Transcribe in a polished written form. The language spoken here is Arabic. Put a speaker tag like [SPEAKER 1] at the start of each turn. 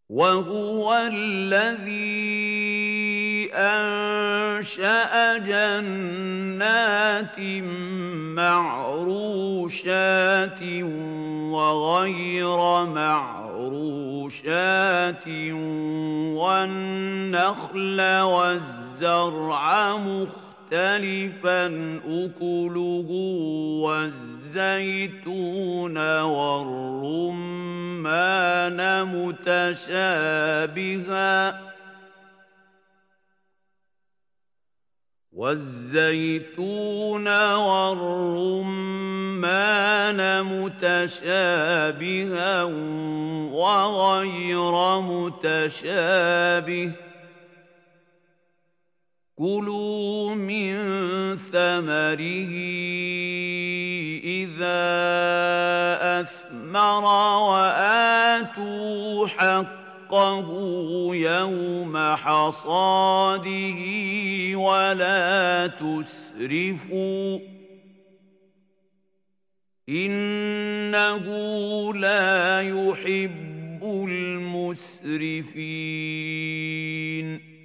[SPEAKER 1] وَهُوَ الَّذِي أَنشَأَ جَنَّاتٍ مَّعْرُوشَاتٍ وَغَيْرَ مَعْرُوشَاتٍ وَالنَّخْلَ وَالزَّرْعَ مُخْتَلِفًا أُكُلُهُ وَالزَّيْتُونَ وَالرُّمَّانَ مُتَشَابِهًا وَغَيْرَ مُتَشَابِهٍ ۚ كُلُوا مِن ثَمَرِهِ إِذَا أَثْمَرَ وَآتُوا حَقَّهُ يَوْمَ حَصَادِهِ وَلَا تُسْرِفُوا ۚ إِنَّهُ لَا يُحِبُّ الْمُسْرِفِينَ